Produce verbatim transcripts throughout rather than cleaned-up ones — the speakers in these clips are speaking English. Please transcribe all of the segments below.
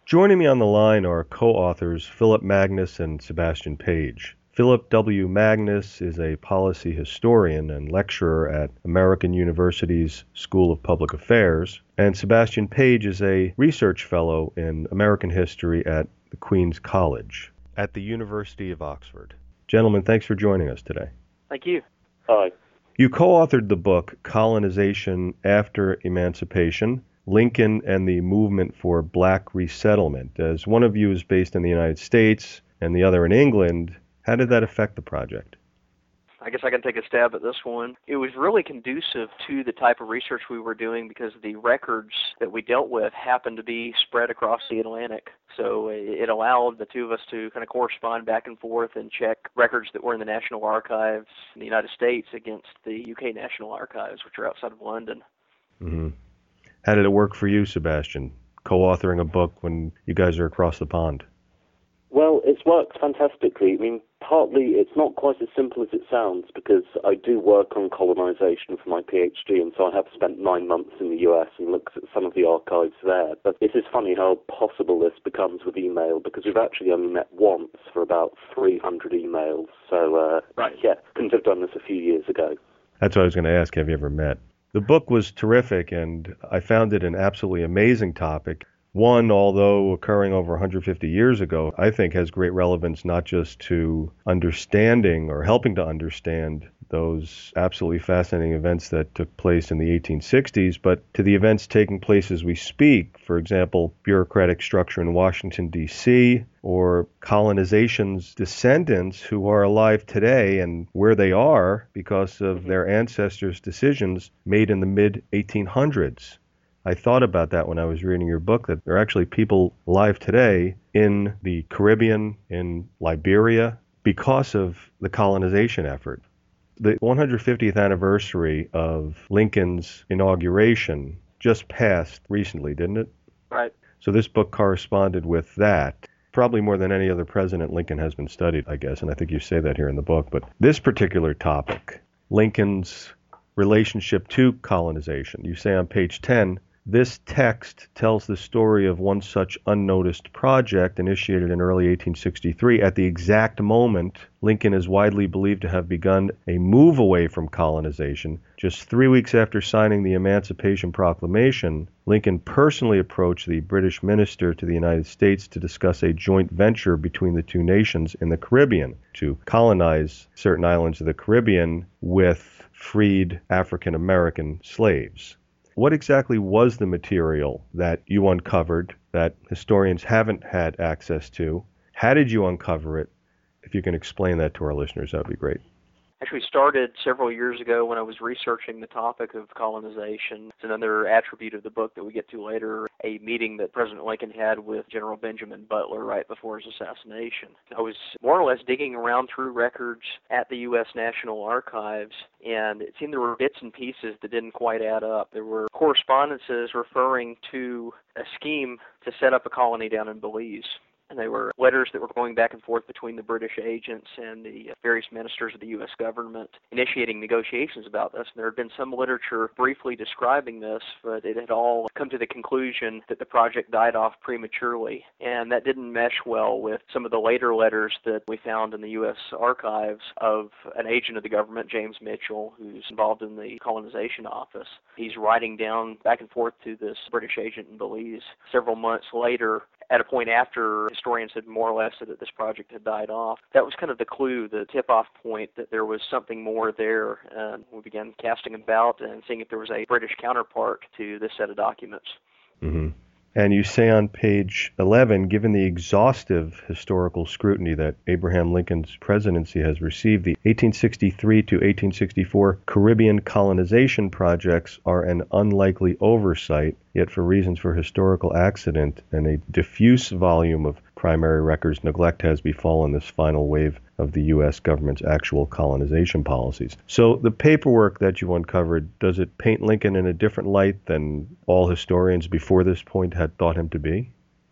Joining me on the line are co-authors Philip Magness and Sebastian Page. Philip W. Magness is a policy historian and lecturer at American University's School of Public Affairs, and Sebastian Page is a research fellow in American history at the Queen's College at the University of Oxford. Gentlemen, thanks for joining us today. Thank you. Hi. You co-authored the book Colonization After Emancipation, Lincoln and the Movement for Black Resettlement. As one of you is based in the United States and the other in England, how did that affect the project? I guess I can take a stab at this one. It was really conducive to the type of research we were doing because the records that we dealt with happened to be spread across the Atlantic. So it allowed the two of us to kind of correspond back and forth and check records that were in the National Archives in the United States against the U K National Archives, which are outside of London. Mm-hmm. How did it work for you, Sebastian, co-authoring a book when you guys are across the pond? Well, it's worked fantastically. I mean, partly it's not quite as simple as it sounds because I do work on colonization for my PhD, and so I have spent nine months in the U S and looked at some of the archives there. But it is funny how possible this becomes with email because we've actually only met once for about three hundred emails. So, uh, right. yeah, couldn't have done this a few years ago. That's what I was going to ask. Have you ever met? The book was terrific, and I found it an absolutely amazing topic. One, although occurring over one hundred fifty years ago, I think has great relevance not just to understanding or helping to understand those absolutely fascinating events that took place in the eighteen sixties, but to the events taking place as we speak. For example, bureaucratic structure in Washington, D C, or colonization's descendants who are alive today and where they are because of their ancestors' decisions made in the mid eighteen hundreds. I thought about that when I was reading your book, that there are actually people alive today in the Caribbean, in Liberia, because of the colonization effort. The one hundred fiftieth anniversary of Lincoln's inauguration just passed recently, didn't it? Right. So this book corresponded with that. Probably more than any other president, Lincoln has been studied, I guess, and I think you say that here in the book. But this particular topic, Lincoln's relationship to colonization, you say on page ten, this text tells the story of one such unnoticed project initiated in early eighteen sixty-three. At the exact moment, Lincoln is widely believed to have begun a move away from colonization. Just three weeks after signing the Emancipation Proclamation, Lincoln personally approached the British minister to the United States to discuss a joint venture between the two nations in the Caribbean to colonize certain islands of the Caribbean with freed African American slaves. What exactly was the material that you uncovered that historians haven't had access to? How did you uncover it? If you can explain that to our listeners, that would be great. Actually started several years ago when I was researching the topic of colonization. It's another attribute of the book that we get to later, a meeting that President Lincoln had with General Benjamin Butler right before his assassination. I was more or less digging around through records at the U S National Archives, and it seemed there were bits and pieces that didn't quite add up. There were correspondences referring to a scheme to set up a colony down in Belize. And they were letters that were going back and forth between the British agents and the various ministers of the U S government initiating negotiations about this. And there had been some literature briefly describing this, but it had all come to the conclusion that the project died off prematurely. And that didn't mesh well with some of the later letters that we found in the U S archives of an agent of the government, James Mitchell, who's involved in the colonization office. He's writing down back and forth to this British agent in Belize several months later, at a point after historians had more or less said that this project had died off. That was kind of the clue, the tip-off point that there was something more there. And we began casting about and seeing if there was a British counterpart to this set of documents. Mm-hmm. And you say on page eleven, given the exhaustive historical scrutiny that Abraham Lincoln's presidency has received, the eighteen sixty-three to eighteen sixty-four Caribbean colonization projects are an unlikely oversight, yet for reasons for historical accident and a diffuse volume of primary records, neglect has befallen this final wave of the U S government's actual colonization policies. So the paperwork that you uncovered, does it paint Lincoln in a different light than all historians before this point had thought him to be?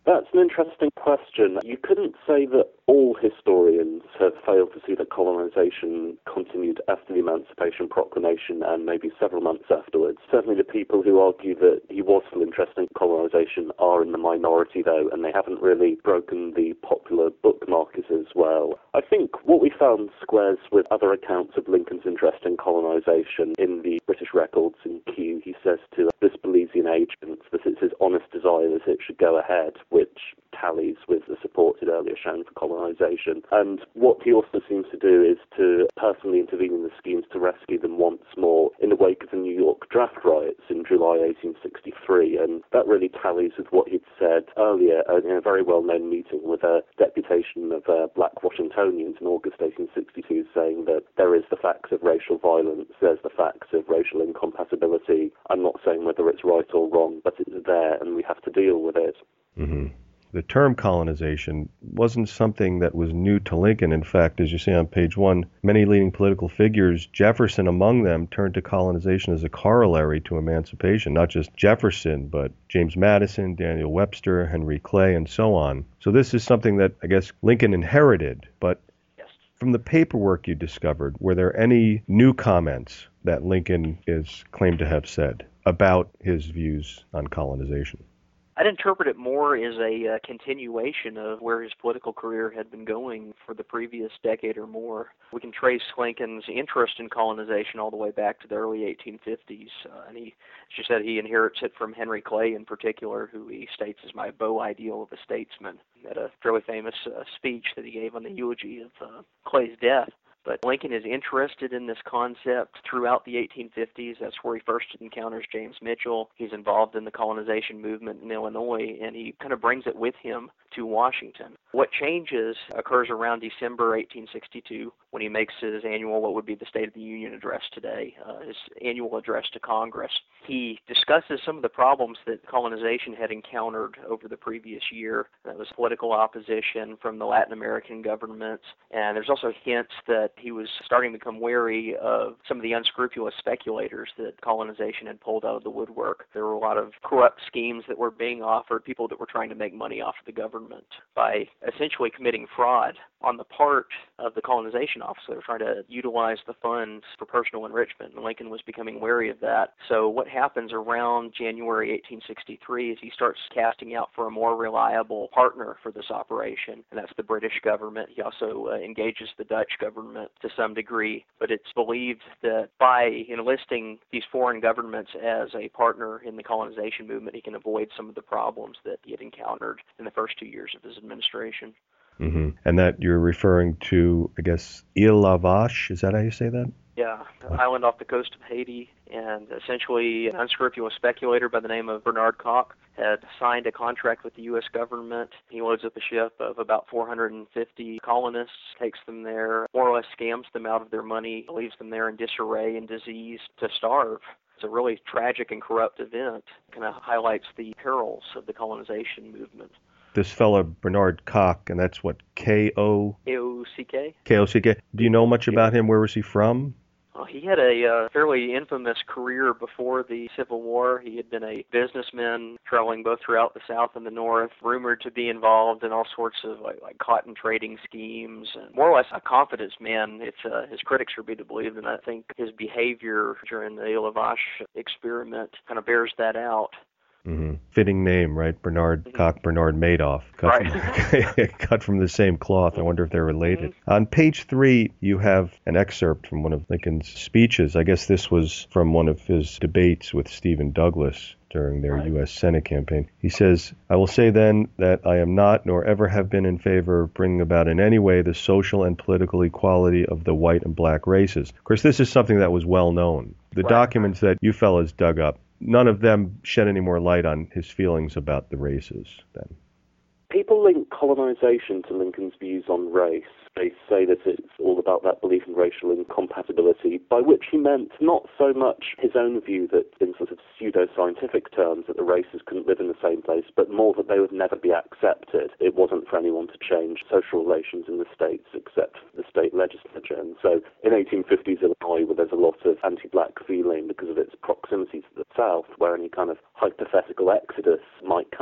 That's an interesting question. You couldn't say that all historians have failed to see that colonization continued after the Emancipation Proclamation and maybe several months afterwards. Certainly the people who argue that he was still interested in colonization are in the minority, though, and they haven't really broken the popular book markers as well. I think what we found squares with other accounts of Lincoln's interest in colonization. In the British records in Kew, he says to this Belizean agent that it's his honest desire that it should go ahead, which tallies with the support he'd earlier shown for colonization. And what he also seems to do is to personally intervene in the schemes to rescue them once more in the wake of the New York draft riots in July eighteen sixty-three. And that really tallies with what he'd said earlier in a very well-known meeting with a deputation of uh, black Washingtonians in August eighteen sixty-two, saying that there is the facts of racial violence, there's the facts of racial incompatibility. I'm not saying whether it's right or wrong, but it's there and we have to deal with it. Mm-hmm. The term colonization wasn't something that was new to Lincoln. In fact, as you say on page one, many leading political figures, Jefferson among them, turned to colonization as a corollary to emancipation. Not just Jefferson, but James Madison, Daniel Webster, Henry Clay, and so on. So this is something that I guess Lincoln inherited. But from the paperwork you discovered, were there any new comments that Lincoln is claimed to have said about his views on colonization? I'd interpret it more as a uh, continuation of where his political career had been going for the previous decade or more. We can trace Lincoln's interest in colonization all the way back to the early eighteen fifties, uh, and he, as you said, he inherits it from Henry Clay in particular, who he states is my beau ideal of a statesman. He had a fairly famous uh, speech that he gave on the eulogy of uh, Clay's death. But Lincoln is interested in this concept throughout the eighteen fifties. That's where he first encounters James Mitchell. He's involved in the colonization movement in Illinois, and he kind of brings it with him to Washington. What changes occurs around December eighteen sixty-two when he makes his annual, what would be the State of the Union address today, uh, his annual address to Congress. He discusses some of the problems that colonization had encountered over the previous year. That was political opposition from the Latin American governments, and there's also hints that he was starting to become wary of some of the unscrupulous speculators that colonization had pulled out of the woodwork. There were a lot of corrupt schemes that were being offered, people that were trying to make money off of the government by essentially committing fraud on the part of the colonization officer. They were trying to utilize the funds for personal enrichment, and Lincoln was becoming wary of that. So what happens around January eighteen sixty-three is he starts casting out for a more reliable partner for this operation, and that's the British government. He also uh, engages the Dutch government to some degree, but it's believed that by enlisting these foreign governments as a partner in the colonization movement, he can avoid some of the problems that he had encountered in the first two years of his administration. Mm-hmm. And that you're referring to, I guess, Ile La Vache, is that how you say that? Yeah, an island off the coast of Haiti, and essentially an unscrupulous speculator by the name of Bernard Koch had signed a contract with the U S government. He loads up a ship of about four hundred fifty colonists, takes them there, more or less scams them out of their money, leaves them there in disarray and disease to starve. It's a really tragic and corrupt event. Kind of highlights the perils of the colonization movement. This fellow, Bernard Koch, and that's what, K O? K O C K. K O C K. Do you know much about him? Where was he from? Well, he had a uh, fairly infamous career before the Civil War. He had been a businessman traveling both throughout the South and the North, rumored to be involved in all sorts of like, like cotton trading schemes, and more or less a confidence man, if uh, his critics are to be believed. And I think his behavior during the Ile La Vache experiment kind of bears that out. Mm-hmm. Fitting name, right? Bernard mm-hmm. Koch, Bernard Madoff. Cut, right. from, cut from the same cloth. I wonder if they're related. Mm-hmm. On page three, you have an excerpt from one of Lincoln's speeches. I guess this was from one of his debates with Stephen Douglas during their right. U S Senate campaign. He says, "I will say then that I am not nor ever have been in favor of bringing about in any way the social and political equality of the white and black races." Of course, this is something that was well known. The right. documents that you fellas dug up, none of them shed any more light on his feelings about the races then. People link colonization to Lincoln's views on race. They say that it's all about that belief in racial incompatibility, by which he meant not so much his own view that, in sort of pseudo-scientific terms, that the races couldn't live in the same place, but more that they would never be accepted. It wasn't for anyone to change social relations in the states except the state legislature. And so in eighteen fifties Illinois, where there's a lot of anti-black feeling because of its proximity to the South, where any kind of hypothetical exodus might come up,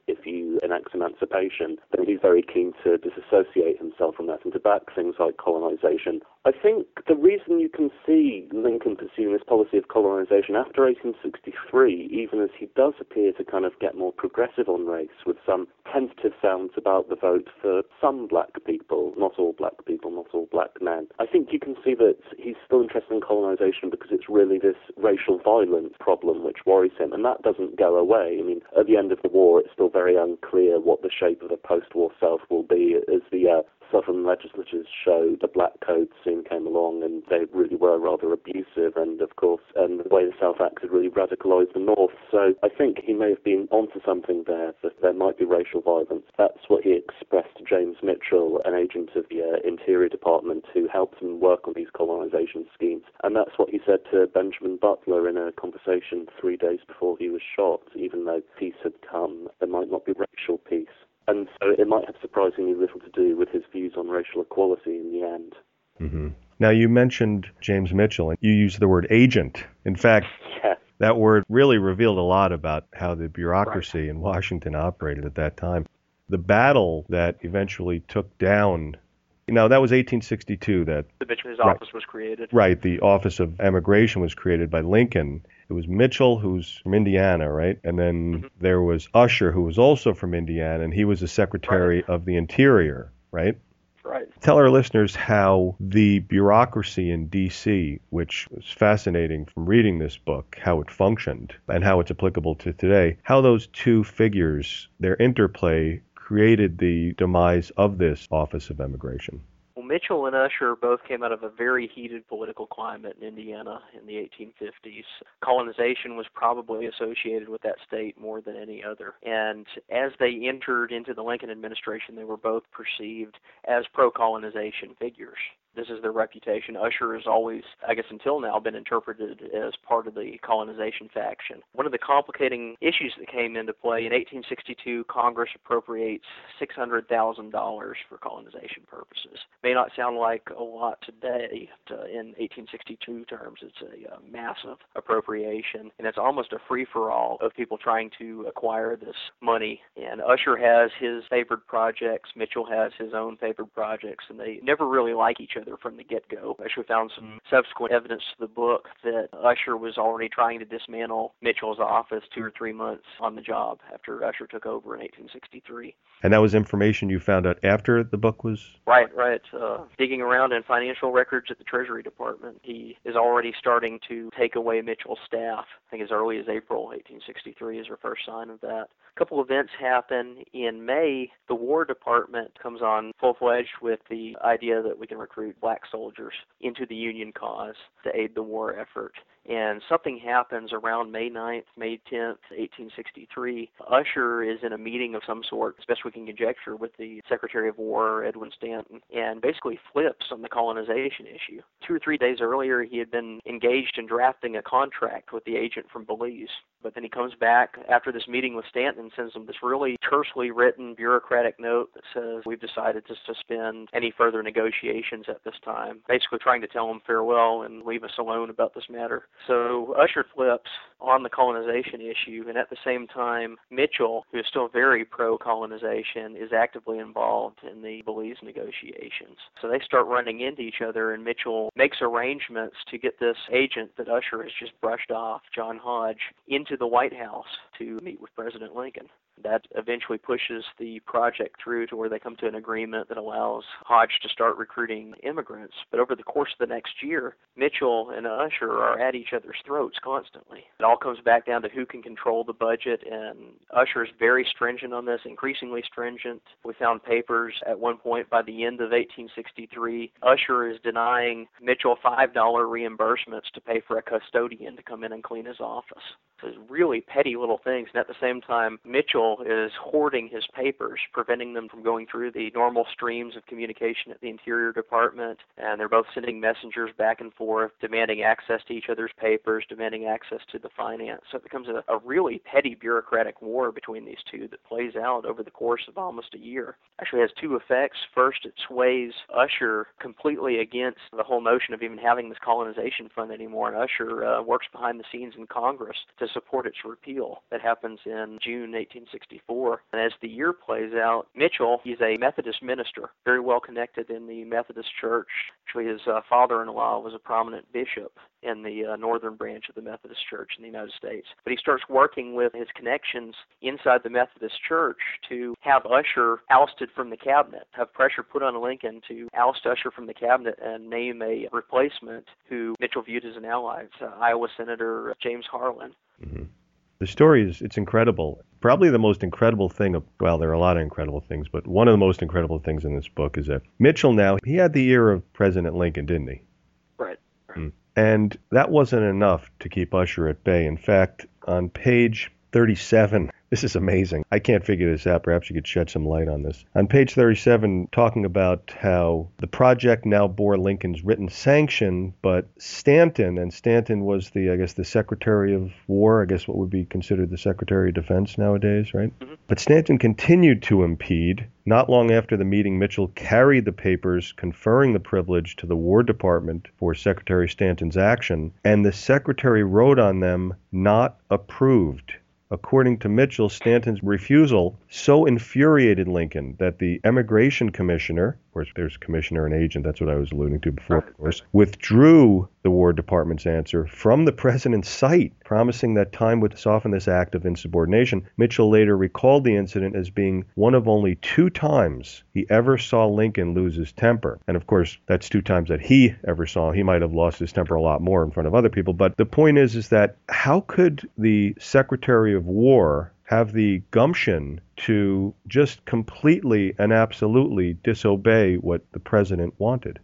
if you enact emancipation, then he's very keen to disassociate himself from that and to back things like colonization. I think the reason you can see Lincoln pursuing this policy of colonization after eighteen sixty-three, even as he does appear to kind of get more progressive on race, with some tentative sounds about the vote for some black people, not all black people, not all black men. I think you can see that he's still interested in colonization because it's really this racial violence problem which worries him, and that doesn't go away. I mean, at the end of the war, it's still very unclear what the shape of the post-war South will be as the uh, Southern legislatures showed. The Black Code soon came along, and they really were rather abusive, and of course, and the way the South acted really radicalized the North. So I think he may have been onto something there, that there might be racial violence. That's what he expressed to James Mitchell, an agent of the uh, Interior Department who helped him work on these colonization schemes. And that's what he said to Benjamin Butler in a conversation three days before he was shot. Even though peace had come, there might not be racial peace. And so it might have surprisingly little to do with his views on racial equality in the end. Mm-hmm. Now, you mentioned James Mitchell, and you used the word agent. In fact, yeah. That word really revealed a lot about how the bureaucracy right. in Washington operated at that time. The battle that eventually took down, now that was eighteen sixty-two that his office right, was created. Right, the Office of Emigration was created by Lincoln. It was Mitchell, who's from Indiana, right? And then mm-hmm. there was Usher, who was also from Indiana, and he was the Secretary right. of the Interior, right? Right. Tell our listeners how the bureaucracy in D C, which was fascinating from reading this book, how it functioned and how it's applicable to today, how those two figures, their interplay, created the demise of this Office of Emigration. Well, Mitchell and Usher both came out of a very heated political climate in Indiana in the eighteen fifties. Colonization was probably associated with that state more than any other. And as they entered into the Lincoln administration, they were both perceived as pro-colonization figures. This is their reputation. Usher has always, I guess until now, been interpreted as part of the colonization faction. One of the complicating issues that came into play, in eighteen sixty-two, Congress appropriates six hundred thousand dollars for colonization purposes. May not sound like a lot today, but in eighteen sixty-two terms, it's a uh, massive appropriation, and it's almost a free-for-all of people trying to acquire this money. And Usher has his favored projects, Mitchell has his own favored projects, and they never really like each other from the get-go. Actually found some subsequent evidence to the book that Usher was already trying to dismantle Mitchell's office two or three months on the job after Usher took over in eighteen sixty-three. And that was information you found out after the book was? Right, right. Uh, digging around in financial records at the Treasury Department, he is already starting to take away Mitchell's staff. I think as early as April eighteen sixty-three is our first sign of that. A couple events happen. In May, the War Department comes on full-fledged with the idea that we can recruit black soldiers into the Union cause to aid the war effort. And something happens around May ninth, May tenth, eighteen sixty-three. Usher is in a meeting of some sort, as best we can conjecture, with the Secretary of War, Edwin Stanton, and basically flips on the colonization issue. Two or three days earlier, he had been engaged in drafting a contract with the agent from Belize. But then he comes back after this meeting with Stanton and sends him this really tersely written bureaucratic note that says, we've decided to suspend any further negotiations at this time, basically trying to tell him farewell and leave us alone about this matter. So Usher flips on the colonization issue, and at the same time, Mitchell, who is still very pro-colonization, is actively involved in the Belize negotiations. So they start running into each other, and Mitchell makes arrangements to get this agent that Usher has just brushed off, John Hodge, into the White House to meet with President Lincoln. That eventually pushes the project through to where they come to an agreement that allows Hodge to start recruiting immigrants. But over the course of the next year, Mitchell and Usher are at each other's throats constantly. It all comes back down to who can control the budget, and Usher is very stringent on this, increasingly stringent. We found papers at one point by the end of eighteen sixty-three, Usher is denying Mitchell five dollars reimbursements to pay for a custodian to come in and clean his office. So it's really petty little things, and at the same time, Mitchell is hoarding his papers, preventing them from going through the normal streams of communication at the Interior Department, and they're both sending messengers back and forth, demanding access to each other's papers, demanding access to the finance. So it becomes a, a really petty bureaucratic war between these two that plays out over the course of almost a year. Actually has two effects. First, it sways Usher completely against the whole notion of even having this colonization fund anymore, and Usher uh, works behind the scenes in Congress to support its repeal. That happens in June eighteen sixty-four. And as the year plays out, Mitchell, he's a Methodist minister, very well connected in the Methodist Church. Actually, his uh, father-in-law was a prominent bishop in the uh, northern branch of the Methodist Church in the United States. But he starts working with his connections inside the Methodist Church to have Usher ousted from the cabinet, have pressure put on Lincoln to oust Usher from the cabinet and name a replacement who Mitchell viewed as an ally. It's uh, Iowa Senator James Harlan. Mm-hmm. The story is, it's incredible. Probably the most incredible thing, of, well, there are a lot of incredible things, but one of the most incredible things in this book is that Mitchell now, he had the ear of President Lincoln, didn't he? Right. right. Mm. And that wasn't enough to keep Usher at bay. In fact, on page thirty-seven, this is amazing. I can't figure this out. Perhaps you could shed some light on this. On page thirty-seven, talking about how the project now bore Lincoln's written sanction, but Stanton, and Stanton was the, I guess, the Secretary of War, I guess what would be considered the Secretary of Defense nowadays, right? Mm-hmm. But Stanton continued to impede. Not long after the meeting, Mitchell carried the papers conferring the privilege to the War Department for Secretary Stanton's action, and the Secretary wrote on them, "Not approved." According to Mitchell, Stanton's refusal so infuriated Lincoln that the Emigration Commissioner, of course there's commissioner and agent, that's what I was alluding to before, of course, withdrew the War Department's answer from the president's sight, promising that time would soften this act of insubordination. Mitchell later recalled the incident as being one of only two times he ever saw Lincoln lose his temper. And of course, that's two times that he ever saw. He might have lost his temper a lot more in front of other people. But the point is, is that how could the Secretary of War have the gumption to just completely and absolutely disobey what the president wanted?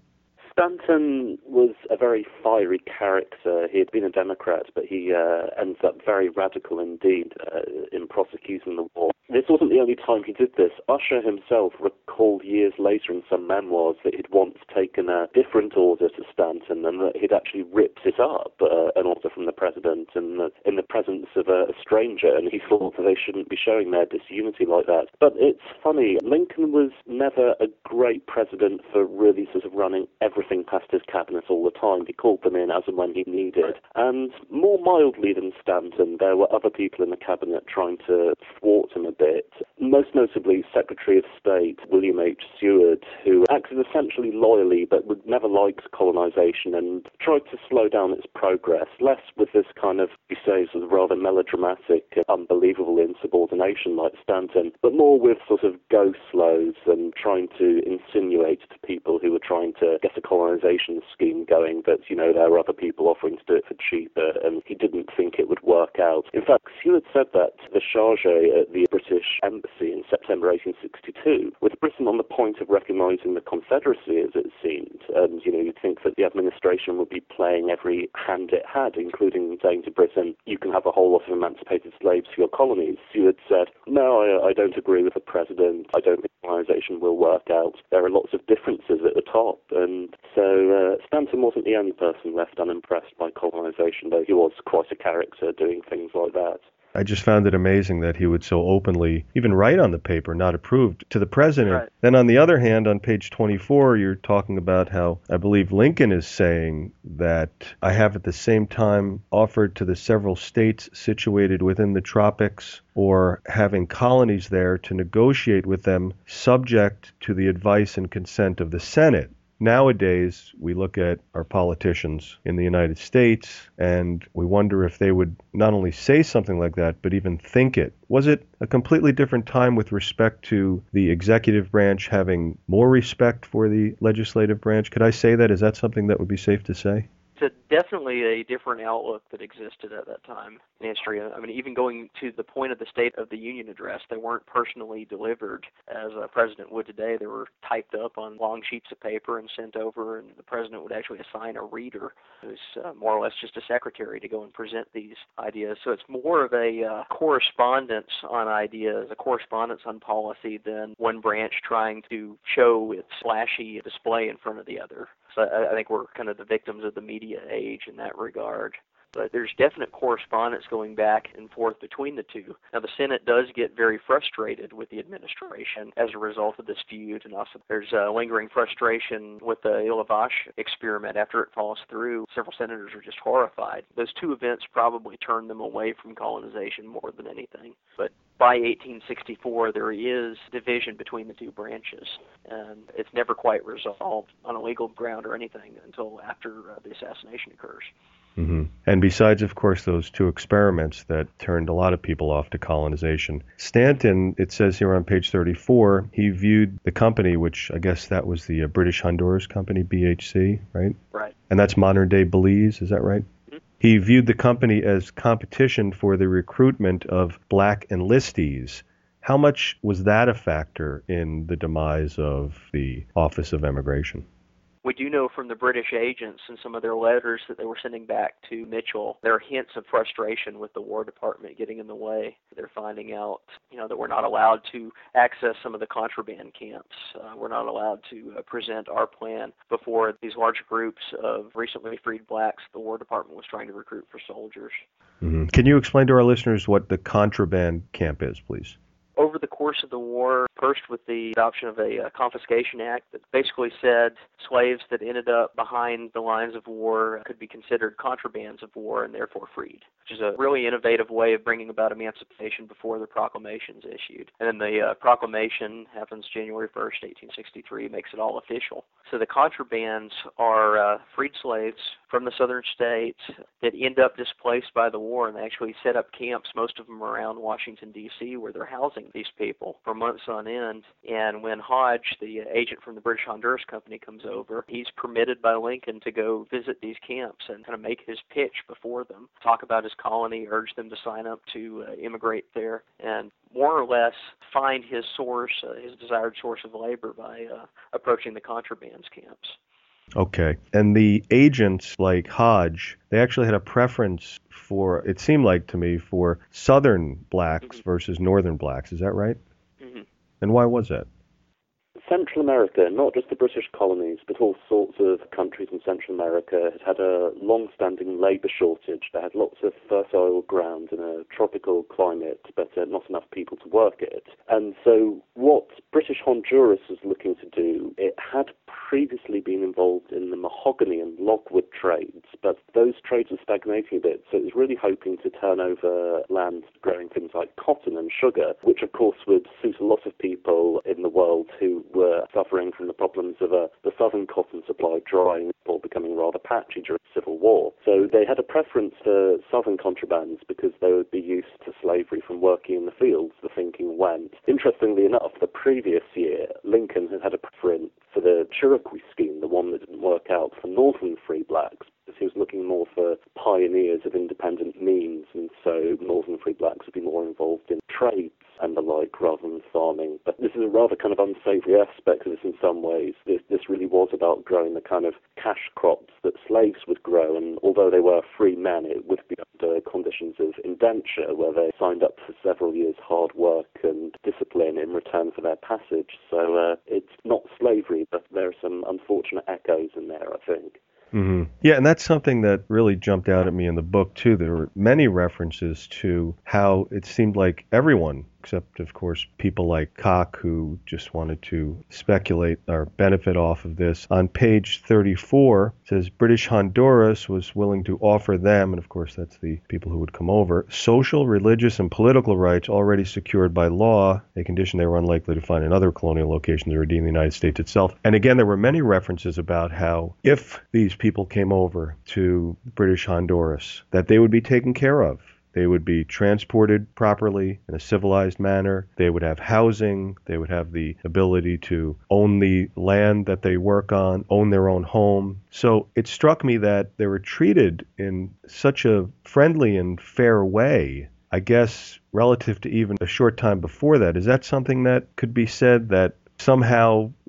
Stanton was a very fiery character. He had been a Democrat, but he uh, ends up very radical indeed uh, in prosecuting the war. This wasn't the only time he did this. Usher himself recalled years later in some memoirs that he'd once taken a different order to Stanton and that he'd actually ripped it up, uh, an order from the president, in the, in the presence of a, a stranger, and he thought that they shouldn't be showing their disunity like that. But it's funny, Lincoln was never a great president for really sort of running everything past his cabinet all the time. He called them in as and when he needed. And more mildly than Stanton, there were other people in the cabinet trying to thwart him a bit. Most notably, Secretary of State William H. Seward, who acted essentially loyally but would never liked colonization and tried to slow down its progress, less with this kind of, you say, sort of rather melodramatic, unbelievable insubordination like Stanton, but more with sort of go slows and trying to insinuate to people who were trying to get a colonization scheme going that, you know, there were other people offering to do it for cheaper, and he didn't think it would work out. In fact, Seward said that to the charge at the British Embassy in September eighteen sixty-two, with Britain on the point of recognising the Confederacy, as it seemed. And, you know, you'd think that the administration would be playing every hand it had, including saying to Britain, you can have a whole lot of emancipated slaves for your colonies. Seward said, no, I, I don't agree with the president. I don't think colonization will work out. There are lots of differences at the top. And so uh, Stanton wasn't the only person left unimpressed by colonization, though he was quite a character doing things like that. I just found it amazing that he would so openly even write on the paper, not approved, to the president. Right. Then on the other hand, on page twenty-four, you're talking about how I believe Lincoln is saying that I have at the same time offered to the several states situated within the tropics or having colonies there to negotiate with them subject to the advice and consent of the Senate. Nowadays, we look at our politicians in the United States and we wonder if they would not only say something like that, but even think it. Was it a completely different time with respect to the executive branch having more respect for the legislative branch? Could I say that? Is that something that would be safe to say? It's a, definitely a different outlook that existed at that time in history. I mean, even going to the point of the State of the Union address, they weren't personally delivered as a president would today. They were typed up on long sheets of paper and sent over, and the president would actually assign a reader who's uh, more or less just a secretary to go and present these ideas. So it's more of a uh, correspondence on ideas, a correspondence on policy than one branch trying to show its flashy display in front of the other. So I, I think we're kind of the victims of the media age in that regard. But there's definite correspondence going back and forth between the two. Now, the Senate does get very frustrated with the administration as a result of this feud, and also there's uh, lingering frustration with the Ilavash experiment. After it falls through, several senators are just horrified. Those two events probably turned them away from colonization more than anything. But by eighteen sixty-four, there is division between the two branches, and it's never quite resolved on a legal ground or anything until after uh, the assassination occurs. Mm-hmm. And besides, of course, those two experiments that turned a lot of people off to colonization, Stanton, it says here on page thirty-four, he viewed the company, which I guess that was the uh, British Honduras Company, B H C, right? Right. And that's modern-day Belize, is that right? Mm-hmm. He viewed the company as competition for the recruitment of black enlistees. How much was that a factor in the demise of the Office of Immigration? We do know from the British agents and some of their letters that they were sending back to Mitchell, there are hints of frustration with the War Department getting in the way. They're finding out, you know, that we're not allowed to access some of the contraband camps. Uh, we're not allowed to uh, present our plan before these large groups of recently freed blacks the War Department was trying to recruit for soldiers. Mm-hmm. Can you explain to our listeners what the contraband camp is, please? Over the course of the war, first with the adoption of a uh, confiscation act that basically said slaves that ended up behind the lines of war could be considered contrabands of war and therefore freed, which is a really innovative way of bringing about emancipation before the proclamation's issued. And then the uh, proclamation happens January first, eighteen sixty-three, makes it all official. So the contrabands are uh, freed slaves from the southern states that end up displaced by the war, and they actually set up camps, most of them around Washington, D C, where they're housing these people for months on end. And when Hodge, the agent from the British Honduras Company, comes over, he's permitted by Lincoln to go visit these camps and kind of make his pitch before them, talk about his colony, urge them to sign up to uh, immigrate there, and more or less find his source, uh, his desired source of labor by uh, approaching the contrabands camps. Okay. And the agents like Hodge, they actually had a preference for, it seemed like to me, for southern blacks mm-hmm. versus northern blacks. Is that right? Mm-hmm. And why was that? Central America, not just the British colonies, but all sorts of countries in Central America, had had a long-standing labour shortage. They had lots of fertile ground in a tropical climate, but uh, not enough people to work it. And so what British Honduras was looking to do, it had previously been involved in the mahogany and logwood trades, but those trades were stagnating a bit, so it was really hoping to turn over land growing things like cotton and sugar, which of course would suit a lot of people in the world who were suffering from the problems of uh, the southern cotton supply drying or becoming rather patchy during the Civil War. So they had a preference for southern contrabands because they would be used to slavery from working in the fields, the thinking went. Interestingly enough, the previous year, Lincoln had had a preference for the Cherokee scheme, the one that didn't work out for northern free blacks, because he was looking more for pioneers of independent means, and so northern free blacks would be more involved in trades and the like rather than farming. But this is a rather kind of unsavory aspect of this in some ways. This, this really was about growing the kind of cash crops that slaves would grow, and although they were free men, it would be under conditions of indenture where they signed up for several years' hard work and discipline in return for their passage. So uh, it's not slavery, but there are some unfortunate echoes in there, I think. Mm-hmm. Yeah, and that's something that really jumped out at me in the book, too. There were many references to how it seemed like everyone, except, of course, people like Koch, who just wanted to speculate or benefit off of this. On page thirty-four, it says British Honduras was willing to offer them, and of course that's the people who would come over, social, religious, and political rights already secured by law, a condition they were unlikely to find in other colonial locations or indeed in the United States itself. And again, there were many references about how if these people came over to British Honduras, that they would be taken care of. They would be transported properly in a civilized manner. They would have housing. They would have the ability to own the land that they work on, own their own home. So it struck me that they were treated in such a friendly and fair way, I guess, relative to even a short time before that. Is that something that could be said, that somehow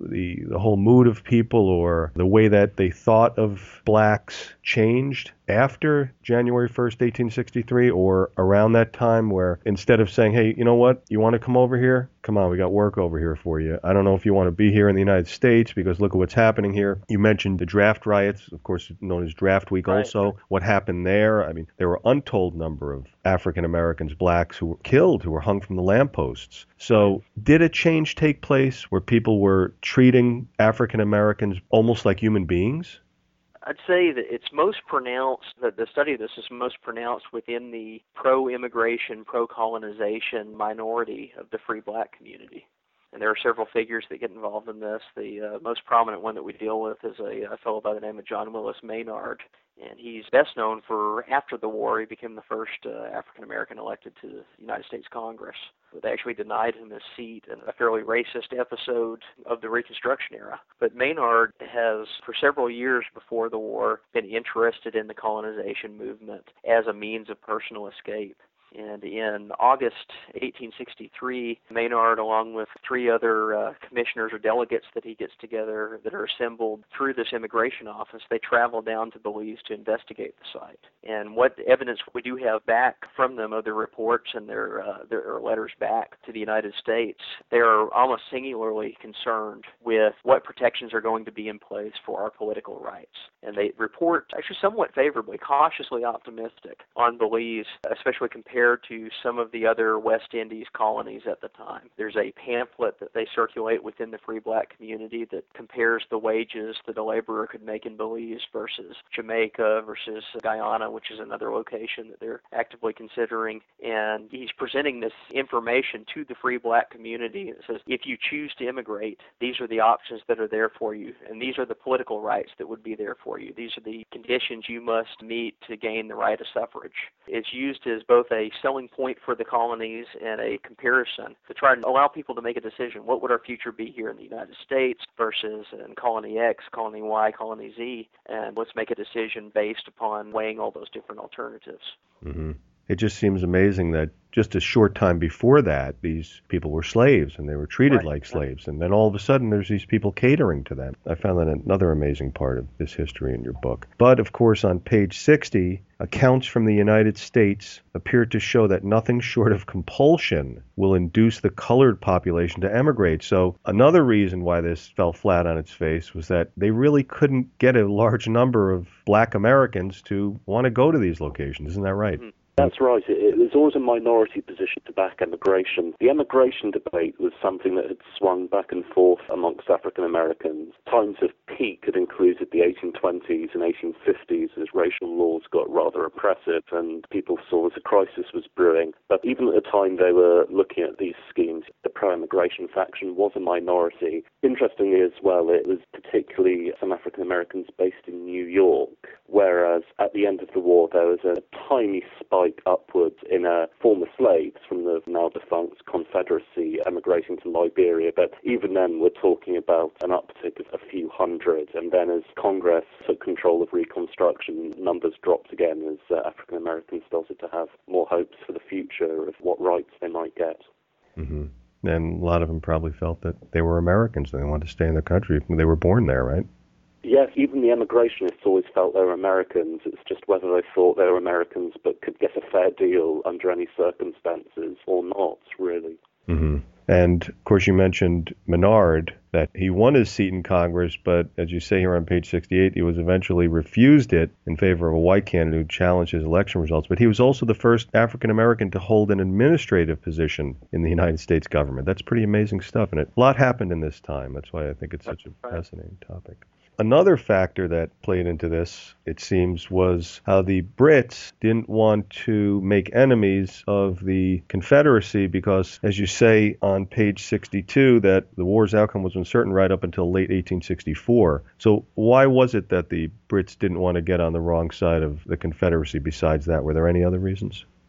the, the whole mood of people or the way that they thought of blacks changed after January first, eighteen sixty-three, or around that time, where instead of saying, hey, you know what, you want to come over here? Come on, we got work over here for you. I don't know if you want to be here in the United States because look at what's happening here. You mentioned the draft riots, of course, known as Draft Week Right. also. What happened there? I mean, there were untold number of African Americans, blacks, who were killed, who were hung from the lampposts. So did a change take place where people were treating African Americans almost like human beings? I'd say that it's most pronounced, that the study of this is most pronounced within the pro-immigration, pro-colonization minority of the free black community. And there are several figures that get involved in this. The uh, most prominent one that we deal with is a, a fellow by the name of John Willis Maynard. And he's best known for, after the war, he became the first uh, African-American elected to the United States Congress. They actually denied him his seat in a fairly racist episode of the Reconstruction era. But Maynard has, for several years before the war, been interested in the colonization movement as a means of personal escape. And in August eighteen sixty-three, Maynard, along with three other uh, commissioners or delegates that he gets together that are assembled through this immigration office, they travel down to Belize to investigate the site. And what evidence we do have back from them of their reports and their, uh, their letters back to the United States, they are almost singularly concerned with what protections are going to be in place for our political rights. And they report actually somewhat favorably, cautiously optimistic on Belize, especially compared to some of the other West Indies colonies at the time. There's a pamphlet that they circulate within the free black community that compares the wages that a laborer could make in Belize versus Jamaica versus Guyana, which is another location that they're actively considering. And he's presenting this information to the free black community. It says, if you choose to immigrate, these are the options that are there for you, and these are the political rights that would be there for you. These are the conditions you must meet to gain the right of suffrage. It's used as both a selling point for the colonies and a comparison to try to allow people to make a decision. What would our future be here in the United States versus in Colony X, Colony Y, Colony Z? And let's make a decision based upon weighing all those different alternatives. Mm-hmm. It just seems amazing that just a short time before that, these people were slaves and they were treated Right. like slaves. And then all of a sudden, there's these people catering to them. I found that another amazing part of this history in your book. But, of course, on page sixty, accounts from the United States appear to show that nothing short of compulsion will induce the colored population to emigrate. So another reason why this fell flat on its face was that they really couldn't get a large number of black Americans to want to go to these locations. Isn't that right? Mm-hmm. That's right. It, it was always a minority position to back emigration. The emigration debate was something that had swung back and forth amongst African Americans. Times of peak had included the eighteen twenties and eighteen fifties as racial laws got rather oppressive and people saw as a crisis was brewing. But even at the time they were looking at these schemes, the pro-immigration faction was a minority. Interestingly as well, it was particularly some African Americans based in New York, whereas at the end of the war there was a tiny spike upwards in uh, former slaves from the now defunct Confederacy emigrating to Liberia. But even then, we're talking about an uptick of a few hundred. And then as Congress took control of Reconstruction, numbers dropped again as uh, African Americans started to have more hopes for the future of what rights they might get. Mm-hmm. And a lot of them probably felt that they were Americans and they wanted to stay in their country. They were born there, right? Yes, even the emigrationists always felt they were Americans. It's just whether they thought they were Americans but could get a fair deal under any circumstances or not, really. Mm-hmm. And, of course, you mentioned Maynard, that he won his seat in Congress, but as you say here on page sixty-eight, he was eventually refused it in favor of a white candidate who challenged his election results. But he was also the first African-American to hold an administrative position in the United States government. That's pretty amazing stuff, and a lot happened in this time. That's why I think it's such a fascinating topic. Another factor that played into this, it seems, was how the Brits didn't want to make enemies of the Confederacy because, as you say on page sixty-two, that the war's outcome was uncertain right up until late eighteen sixty-four. So why was it that the Brits didn't want to get on the wrong side of the Confederacy besides that? Were there any other reasons?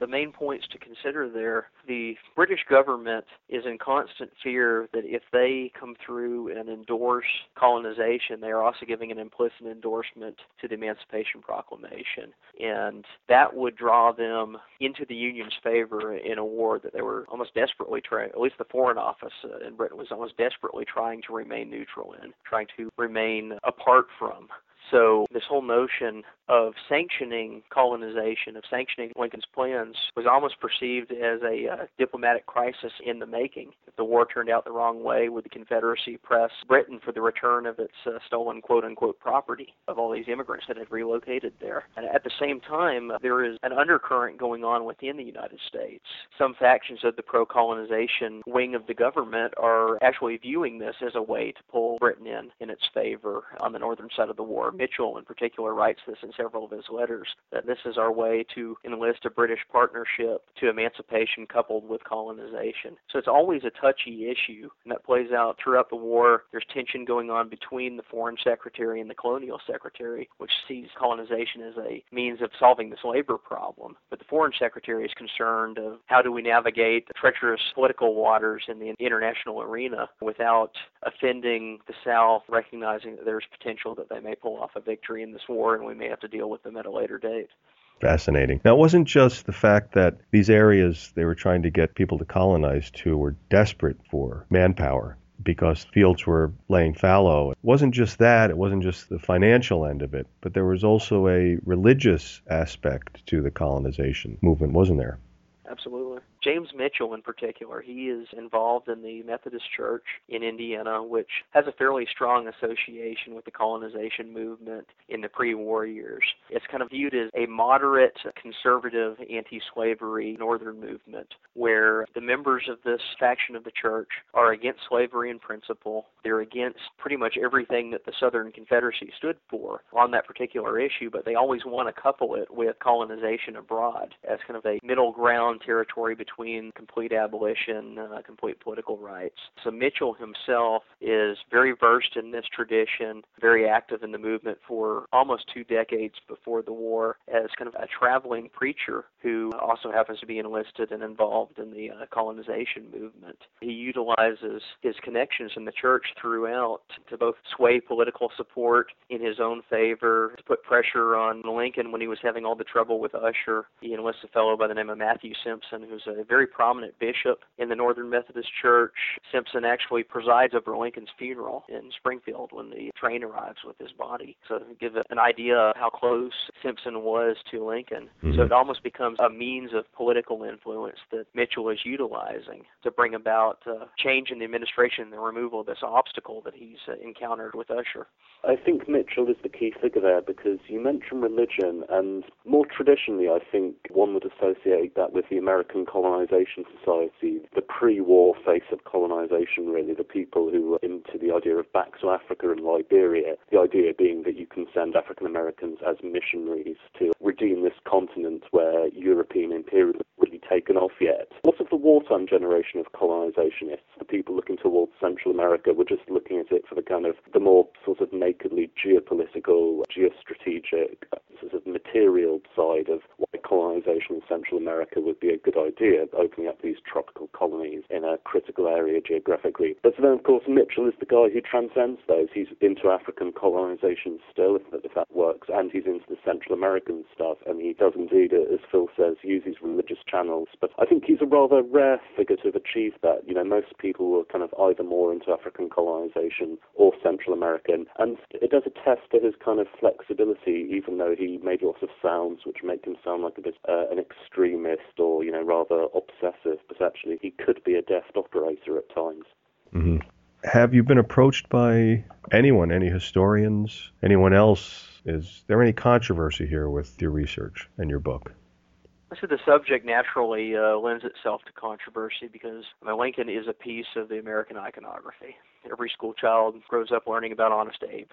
the main points to consider there, the British government is in constant fear that if they come through and endorse colonization, they are also giving an implicit endorsement to the Emancipation Proclamation. And that would draw them into the Union's favor in a war that they were almost desperately trying, at least the Foreign Office uh, in Britain was almost desperately trying to remain neutral in, trying to remain apart from. So this whole notion of sanctioning colonization, of sanctioning Lincoln's plans, was almost perceived as a uh, diplomatic crisis in the making. If the war turned out the wrong way, would the Confederacy press Britain for the return of its uh, stolen quote-unquote property of all these immigrants that had relocated there? And at the same time, uh, there is an undercurrent going on within the United States. Some factions of the pro-colonization wing of the government are actually viewing this as a way to pull Britain in in its favor on the northern side of the war. Mitchell, in particular, writes this in several of his letters, that this is our way to enlist a British partnership to emancipation coupled with colonization. So it's always a touchy issue, and that plays out throughout the war. There's tension going on between the Foreign Secretary and the Colonial Secretary, which sees colonization as a means of solving this labor problem. But the Foreign Secretary is concerned of how do we navigate the treacherous political waters in the international arena without offending the South, recognizing that there's potential that they may pull off a victory in this war, and we may have to deal with them at a later date. Fascinating. Now, it wasn't just the fact that these areas they were trying to get people to colonize to were desperate for manpower because fields were laying fallow. It wasn't just that. It wasn't just the financial end of it, but there was also a religious aspect to the colonization movement, wasn't there? Absolutely. James Mitchell, in particular, he is involved in the Methodist Church in Indiana, which has a fairly strong association with the colonization movement in the pre-war years. It's kind of viewed as a moderate, conservative, anti-slavery northern movement, where the members of this faction of the church are against slavery in principle. They're against pretty much everything that the Southern Confederacy stood for on that particular issue, but they always want to couple it with colonization abroad as kind of a middle ground territory between between complete abolition, uh, complete political rights. So Mitchell himself is very versed in this tradition, very active in the movement for almost two decades before the war as kind of a traveling preacher who also happens to be enlisted and involved in the uh, colonization movement. He utilizes his connections in the church throughout to both sway political support in his own favor, to put pressure on Lincoln when he was having all the trouble with Usher. He enlists a fellow by the name of Matthew Simpson, who's a very prominent bishop in the Northern Methodist Church. Simpson actually presides over Lincoln's funeral in Springfield when the train arrives with his body. So to give an idea of how close Simpson was to Lincoln. Mm-hmm. So it almost becomes a means of political influence that Mitchell is utilizing to bring about uh, change in the administration and the removal of this obstacle that he's uh, encountered with Usher. I think Mitchell is the key figure there because you mentioned religion, and more traditionally I think one would associate that with the American Colonization Society, the pre-war face of colonization really, the people who were into the idea of back to Africa and Liberia, the idea being that you can send African Americans as missionaries to redeem this continent where European imperialism hasn't really taken off yet. Lots of the wartime generation of colonizationists, the people looking towards Central America, were just looking at it for the kind of the more sort of nakedly geopolitical, geostrategic, sort of material side of why colonization in Central America would be a good idea, opening up these tropical colonies in a critical area geographically. But then, of course, Mitchell is the guy who transcends those. He's into African colonization still, if, if that works, and he's into the Central American stuff, and he does indeed, as Phil says, use his religious channels. But I think he's a rather rare figure to have achieved that. You know, most people were kind of either more into African colonization or Central American, and it does attest to his kind of flexibility, even though he made lots of sounds which make him sound like a bit uh, an extremist or, you know, rather obsessive, but actually he could be a deft operator at times. Mm-hmm. Have you been approached by anyone, any historians, anyone else? Is there any controversy here with your research and your book? So the subject naturally uh, lends itself to controversy because I mean, Lincoln is a piece of the American iconography. Every school child grows up learning about Honest Abe.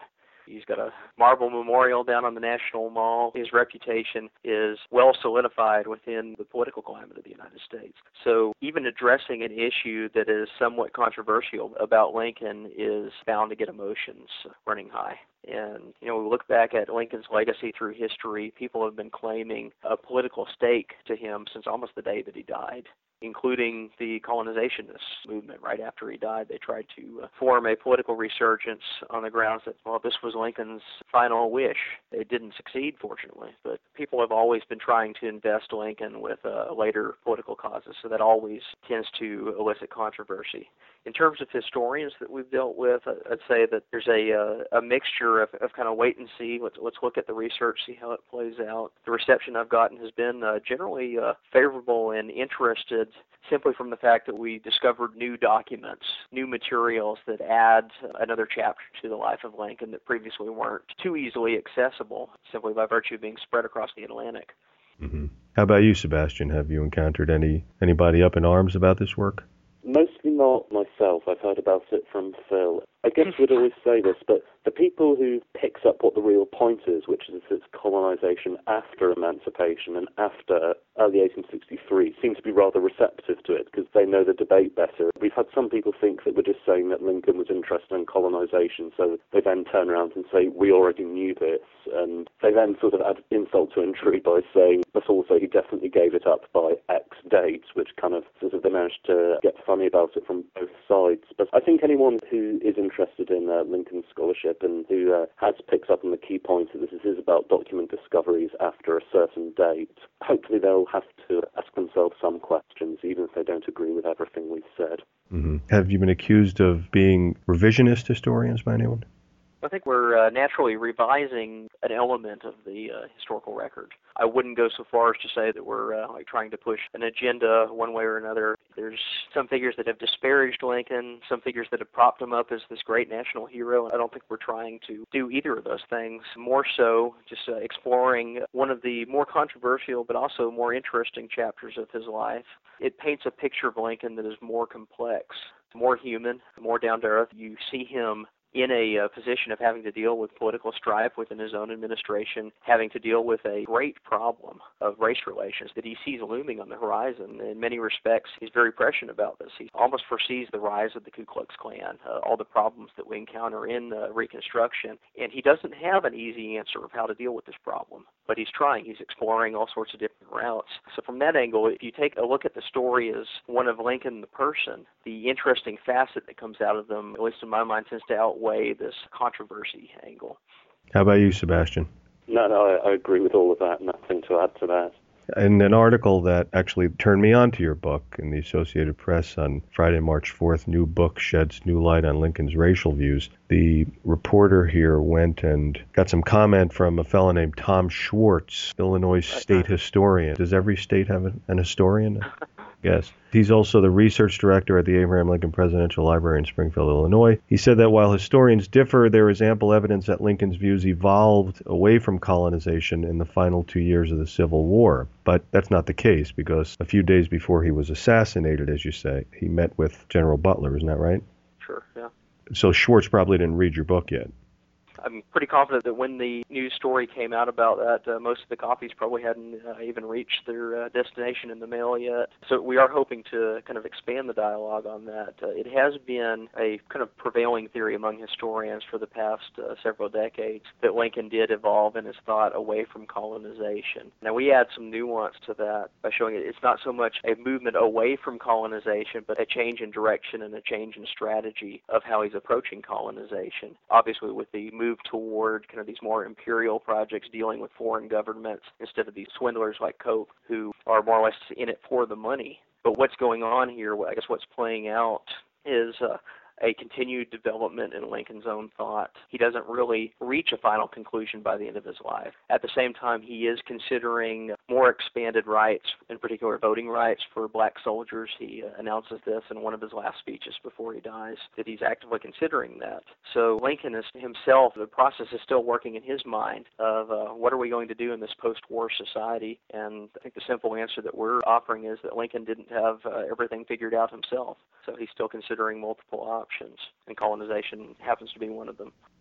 He's got a marble memorial down on the National Mall. His reputation is well solidified within the political climate of the United States. So even addressing an issue that is somewhat controversial about Lincoln is bound to get emotions running high. And, you know, we look back at Lincoln's legacy through history, people have been claiming a political stake to him since almost the day that he died, including the colonizationist movement. Right after he died, they tried to uh, form a political resurgence on the grounds that, well, this was Lincoln's final wish. It didn't succeed, fortunately, but people have always been trying to invest Lincoln with uh, later political causes, so that always tends to elicit controversy. In terms of historians that we've dealt with, I'd say that there's a uh, a mixture of, of kind of wait and see. Let's let's look at the research, see how it plays out. The reception I've gotten has been uh, generally uh, favorable and interested, simply from the fact that we discovered new documents, new materials that add another chapter to the life of Lincoln that previously weren't too easily accessible, simply by virtue of being spread across the Atlantic. Mm-hmm. How about you, Sebastian? Have you encountered any anybody up in arms about this work? Mostly not myself. I've heard about it from Phil. I guess we'd always say this, but the people who picks up what the real point is, which is its colonization after emancipation and after early eighteen sixty-three, seem to be rather receptive to it because they know the debate better. We've had some people think that we're just saying that Lincoln was interested in colonization, so they then turn around and say, we already knew this, and they then sort of add insult to injury by saying, but also he definitely gave it up by X date, which kind of sort of they managed to get funny about it from both sides. But I think anyone who is interested in uh, Lincoln scholarship and who uh, has picked up on the key points that this is about document discoveries after a certain date, hopefully they'll have to ask themselves some questions, even if they don't agree with everything we've said. Mm-hmm. Have you been accused of being revisionist historians by anyone? I think we're uh, naturally revising an element of the uh, historical record. I wouldn't go so far as to say that we're uh, like trying to push an agenda one way or another. There's some figures that have disparaged Lincoln, some figures that have propped him up as this great national hero. I don't think we're trying to do either of those things. More so, just uh, exploring one of the more controversial but also more interesting chapters of his life. It paints a picture of Lincoln that is more complex, more human, more down to earth. You see him in a uh, position of having to deal with political strife within his own administration, having to deal with a great problem of race relations that he sees looming on the horizon. In many respects, he's very prescient about this. He almost foresees the rise of the Ku Klux Klan, uh, all the problems that we encounter in uh, Reconstruction, and he doesn't have an easy answer of how to deal with this problem, but he's trying. He's exploring all sorts of different routes. So from that angle, if you take a look at the story as one of Lincoln the person, the interesting facet that comes out of them, at least in my mind, tends to outweigh this controversy angle. How about you, Sebastian? No, no, I, I agree with all of that. Nothing to add to that. In an article that actually turned me on to your book in the Associated Press on Friday, March fourth, new book sheds new light on Lincoln's racial views. The reporter here went and got some comment from a fellow named Tom Schwartz, Illinois state historian. Does every state have an historian? Yes. He's also the research director at the Abraham Lincoln Presidential Library in Springfield, Illinois. He said that while historians differ, there is ample evidence that Lincoln's views evolved away from colonization in the final two years of the Civil War. But that's not the case, because a few days before he was assassinated, as you say, he met with General Butler. Isn't that right? Sure, yeah. So Schwartz probably didn't read your book yet. I'm pretty confident that when the news story came out about that, uh, most of the copies probably hadn't uh, even reached their uh, destination in the mail yet. So we are hoping to kind of expand the dialogue on that. Uh, it has been a kind of prevailing theory among historians for the past uh, several decades that Lincoln did evolve in his thought away from colonization. Now we add some nuance to that by showing it it's not so much a movement away from colonization, but a change in direction and a change in strategy of how he's approaching colonization. Obviously with the move toward kind of these more imperial projects dealing with foreign governments instead of these swindlers like Cope who are more or less in it for the money. But what's going on here, I guess what's playing out is uh, a continued development in Lincoln's own thought. He doesn't really reach a final conclusion by the end of his life. At the same time, he is considering more expanded rights, in particular voting rights for black soldiers. He uh, announces this in one of his last speeches before he dies, that he's actively considering that. So Lincoln is himself, the process is still working in his mind of uh, what are we going to do in this post-war society? And I think the simple answer that we're offering is that Lincoln didn't have uh, everything figured out himself. So he's still considering multiple options, and colonization happens to be one of them.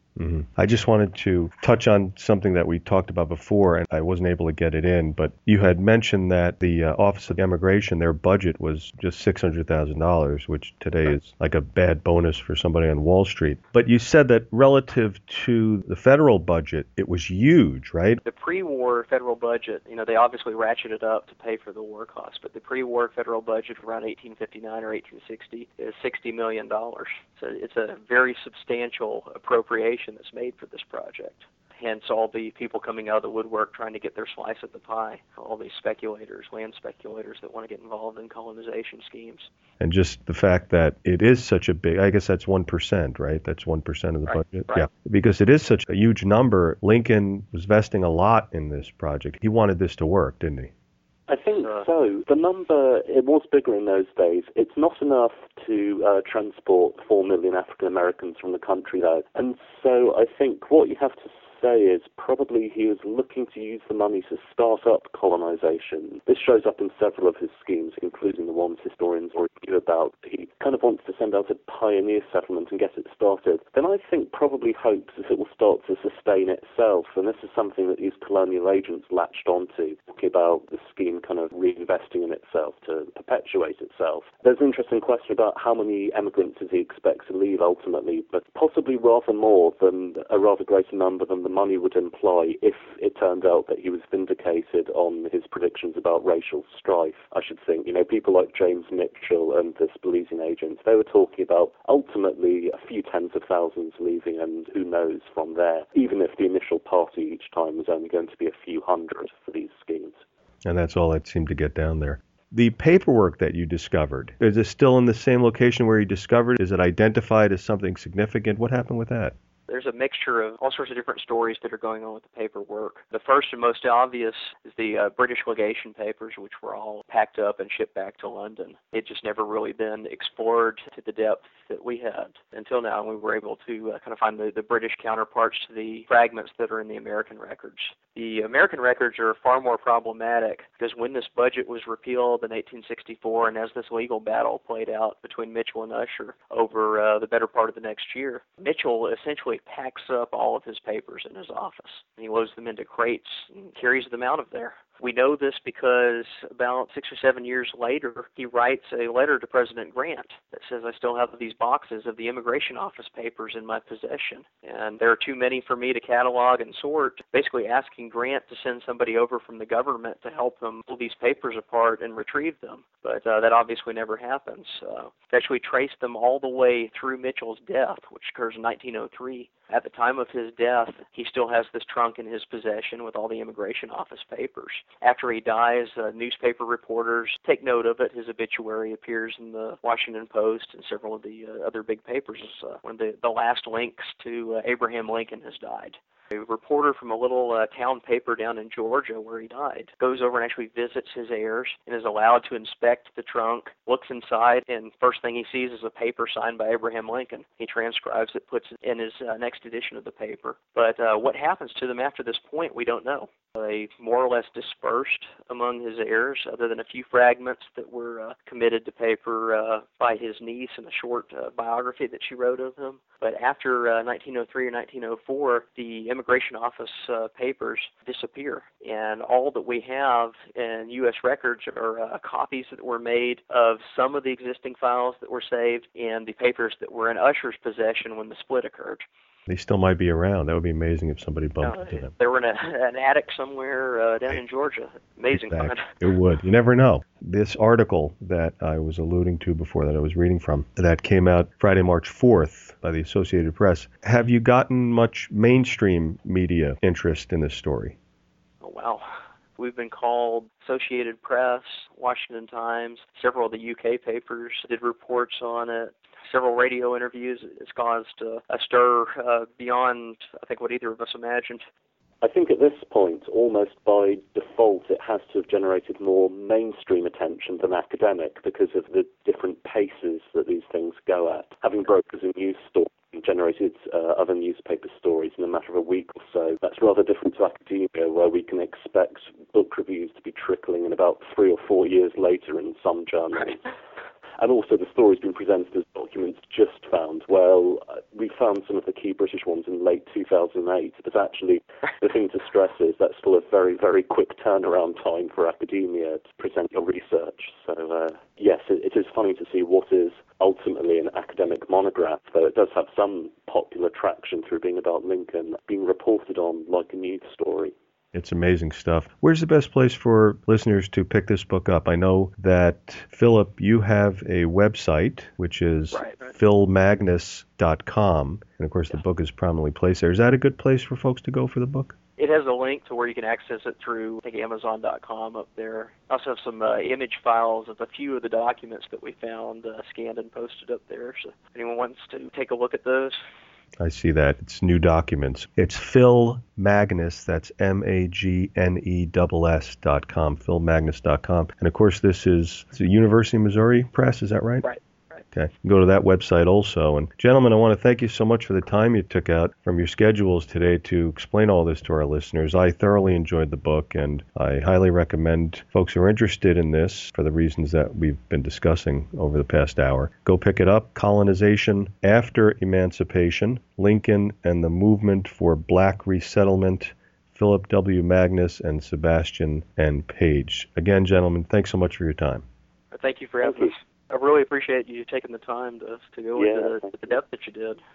Mm-hmm. I just wanted to touch on something that we talked about before, and I wasn't able to get it in, but you had mentioned that the uh, Office of Immigration, their budget was just six hundred thousand dollars, which today is like a bad bonus for somebody on Wall Street. But you said that relative to the federal budget, it was huge, right? The pre-war federal budget, you know, they obviously ratcheted up to pay for the war costs, but the pre-war federal budget around eighteen fifty-nine or eighteen sixty is sixty million dollars. So it's a very substantial appropriation that's made for this project. Hence all the people coming out of the woodwork trying to get their slice of the pie, all these speculators, land speculators that want to get involved in colonization schemes. And just the fact that it is such a big, I guess that's one percent, right? That's one percent of the right, budget. Right. Yeah. Because it is such a huge number, Lincoln was vesting a lot in this project. He wanted this to work, didn't he? I think so. The number, it was bigger in those days. It's not enough to uh, transport four million African Americans from the country, though. And so I think what you have to say is probably he was looking to use the money to start up colonization. This shows up in several of his schemes, including the ones historians already knew about. He kind of wants to send out a pioneer settlement and get it started. Then I think probably hopes that it will start to sustain itself, and this is something that these colonial agents latched onto, talking about the scheme kind of reinvesting in itself to perpetuate itself. There's an interesting question about how many emigrants does he expect to leave ultimately, but possibly rather more than a rather greater number than the money would imply if it turned out that he was vindicated on his predictions about racial strife. I should think, you know, people like James Mitchell and the Belizean agents, they were talking about ultimately a few tens of thousands leaving, and who knows from there, even if the initial party each time was only going to be a few hundred for these schemes. And that's all that seemed to get down there. The paperwork that you discovered, is it still in the same location where you discovered it? Is it identified as something significant? What happened with that? There's a mixture of all sorts of different stories that are going on with the paperwork. The first and most obvious is the uh, British legation papers, which were all packed up and shipped back to London. It just never really been explored to the depth that we had until now. We were able to uh, kind of find the, the British counterparts to the fragments that are in the American records. The American records are far more problematic because when this budget was repealed in eighteen sixty-four, and as this legal battle played out between Mitchell and Usher over uh, the better part of the next year, Mitchell essentially packs up all of his papers in his office. He loads them into crates and carries them out of there. We know this because about six or seven years later, he writes a letter to President Grant that says, I still have these boxes of the Immigration Office papers in my possession, and there are too many for me to catalog and sort, basically asking Grant to send somebody over from the government to help him pull these papers apart and retrieve them. But uh, that obviously never happens. Uh, they actually traced them all the way through Mitchell's death, which occurs in nineteen oh three. At the time of his death, he still has this trunk in his possession with all the Immigration Office papers. After he dies, uh, newspaper reporters take note of it. His obituary appears in the Washington Post and several of the uh, other big papers. Uh, one of the, the last links to uh, Abraham Lincoln has died. A reporter from a little uh, town paper down in Georgia where he died goes over and actually visits his heirs and is allowed to inspect the trunk, looks inside, and first thing he sees is a paper signed by Abraham Lincoln. He transcribes it, puts it in his uh, next edition of the paper. But uh, what happens to them after this point, we don't know. They more or less dispersed among his heirs, other than a few fragments that were uh, committed to paper uh, by his niece in a short uh, biography that she wrote of him. But after uh, nineteen oh three or nineteen oh four, the Immigration Office uh, papers disappear, and all that we have in U S records are uh, copies that were made of some of the existing files that were saved and the papers that were in Usher's possession when the split occurred. They still might be around. That would be amazing if somebody bumped uh, into them. They were in a, an attic somewhere uh, down in Georgia. Amazing Exactly. find. It would. You never know. This article that I was alluding to before, that I was reading from, that came out Friday, March fourth by the Associated Press. Have you gotten much mainstream media interest in this story? Oh, wow. We've been called Associated Press, Washington Times, several of the U K papers did reports on it. Several radio interviews. It's caused uh, a stir uh, beyond, I think, what either of us imagined. I think at this point, almost by default, it has to have generated more mainstream attention than academic because of the different paces that these things go at. Having broken a news story generated uh, other newspaper stories in a matter of a week or so. That's rather different to academia, where we can expect book reviews to be trickling in about three or four years later in some journals. Right. And also the story's been presented as documents just found? Well, uh, we found some of the key British ones in late two thousand eight, but actually the thing to stress is that's still a very, very quick turnaround time for academia to present your research. So, uh, yes, it, it is funny to see what is ultimately an academic monograph, though it does have some popular traction through being about Lincoln, being reported on like a news story. It's amazing stuff. Where's the best place for listeners to pick this book up? I know that, Philip, you have a website, which is right, right. phil magnus dot com. And, of course, yeah. the book is prominently placed there. Is that a good place for folks to go for the book? It has a link to where you can access it through, I think, amazon dot com up there. I also have some uh, image files of a few of the documents that we found uh, scanned and posted up there. So if anyone wants to take a look at those. I see that. It's new documents. It's Phil Magnus, that's M A G N E S S dot com, phil magnus dot com. And, of course, this is it's a University of Missouri Press, is that right? Right. Okay. Go to that website also. And gentlemen, I want to thank you so much for the time you took out from your schedules today to explain all this to our listeners. I thoroughly enjoyed the book, and I highly recommend folks who are interested in this, for the reasons that we've been discussing over the past hour, go pick it up. Colonization After Emancipation, Lincoln and the Movement for Black Resettlement, Philip W. Magnus and Sebastian N. Page. Again, gentlemen, thanks so much for your time. Thank you for having us. I really appreciate you taking the time to to go yeah. into the, the depth that you did.